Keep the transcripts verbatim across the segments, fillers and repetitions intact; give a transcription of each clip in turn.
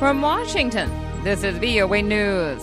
From Washington, this is V O A News.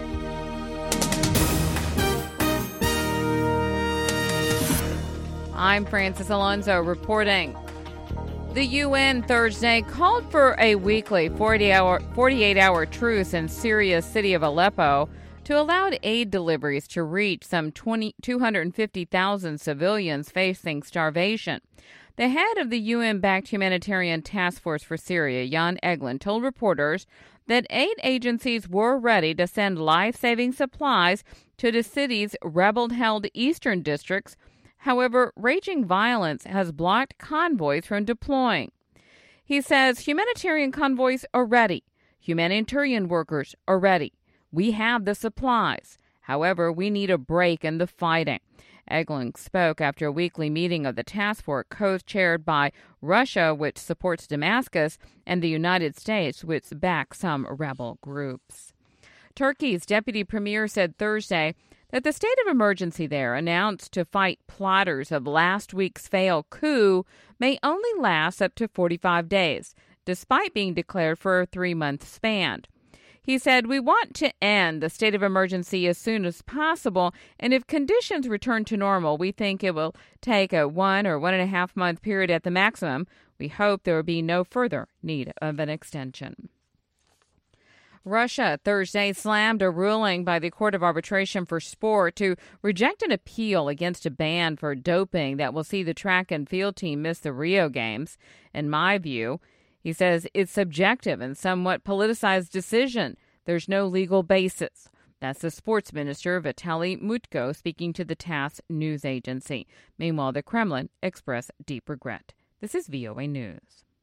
I'm Francis Alonso reporting. The U N Thursday called for a weekly forty-eight hour truce in Syria's city of Aleppo to allow aid deliveries to reach some two hundred fifty thousand civilians facing starvation. The head of the U N-backed humanitarian task force for Syria, Jan Egeland, told reporters that aid agencies were ready to send life-saving supplies to the city's rebel-held eastern districts. However, raging violence has blocked convoys from deploying. He says humanitarian convoys are ready. Humanitarian workers are ready. We have the supplies. However, we need a break in the fighting. Egeland spoke after a weekly meeting of the task force co-chaired by Russia, which supports Damascus, and the United States, which backs some rebel groups. Turkey's deputy premier said Thursday that the state of emergency there, announced to fight plotters of last week's failed coup, may only last up to forty-five days, despite being declared for a three-month span. He said, "We want to end the state of emergency as soon as possible, and if conditions return to normal, we think it will take a one or one and a half month period at the maximum. We hope there will be no further need of an extension." Russia Thursday slammed a ruling by the Court of Arbitration for Sport to reject an appeal against a ban for doping that will see the track and field team miss the Rio Games. In my view, he says it's subjective and somewhat politicized decision. There's no legal basis. That's the sports minister, Vitaly Mutko, speaking to the TASS news agency. Meanwhile, the Kremlin expressed deep regret. This is V O A News.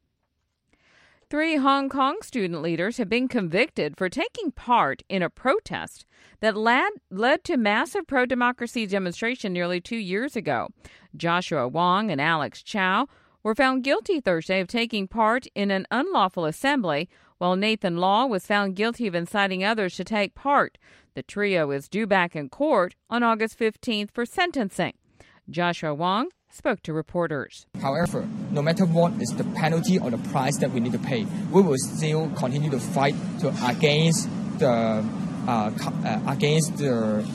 Three Hong Kong student leaders have been convicted for taking part in a protest that led, led to massive pro-democracy demonstration nearly two years ago. Joshua Wong and Alex Chow were found guilty Thursday of taking part in an unlawful assembly, while Nathan Law was found guilty of inciting others to take part. The trio is due back in court on August fifteenth for sentencing. Joshua Wong spoke to reporters. However, no matter what is the penalty or the price that we need to pay, we will still continue to fight to against the uh, uh, against the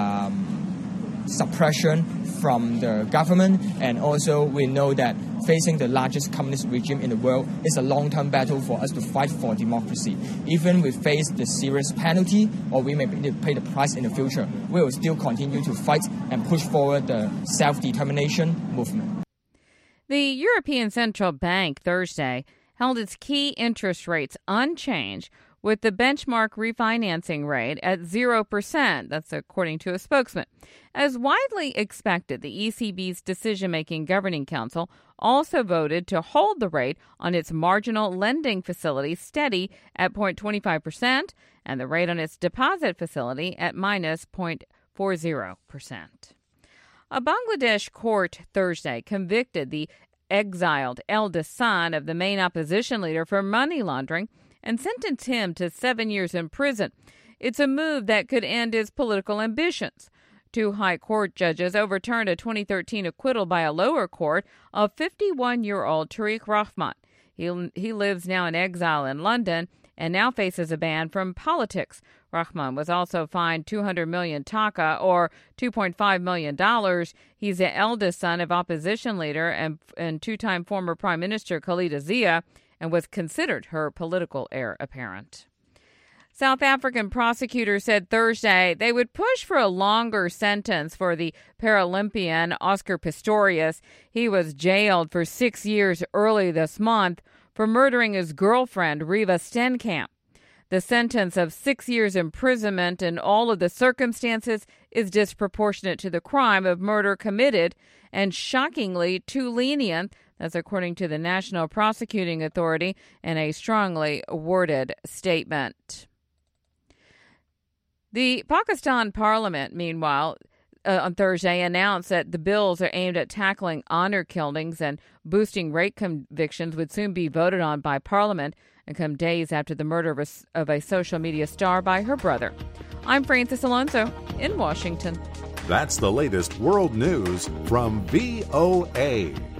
um, suppression from the government, and also we know that facing the largest communist regime in the world is a long-term battle for us to fight for democracy. Even we face the serious penalty, or we may need to pay the price in the future, we will still continue to fight and push forward the self-determination movement. The European Central Bank Thursday held its key interest rates unchanged, with the benchmark refinancing rate at zero percent. That's according to a spokesman. As widely expected, the E C B's decision-making governing council also voted to hold the rate on its marginal lending facility steady at zero point two five percent and the rate on its deposit facility at minus zero point four zero percent. A Bangladesh court Thursday convicted the exiled eldest son of the main opposition leader for money laundering and sentenced him to seven years in prison. It's a move that could end his political ambitions. Two high court judges overturned a twenty thirteen acquittal by a lower court of fifty-one-year-old Tariq Rahman. He, he lives now in exile in London and now faces a ban from politics. Rahman was also fined two hundred million taka, or two point five million dollars. He's the eldest son of opposition leader and, and two-time former Prime Minister Khalida Zia, and was considered her political heir apparent. South African prosecutors said Thursday they would push for a longer sentence for the Paralympian Oscar Pistorius. He was jailed for six years early this month for murdering his girlfriend, Riva Stenkamp. The sentence of six years imprisonment in all of the circumstances is disproportionate to the crime of murder committed and shockingly too lenient. That's according to the National Prosecuting Authority in a strongly worded statement. The Pakistan Parliament, meanwhile, uh, on Thursday announced that the bills are aimed at tackling honor killings and boosting rape convictions would soon be voted on by Parliament and come days after the murder of a, of a social media star by her brother. I'm Francis Alonso in Washington. That's the latest world news from V O A.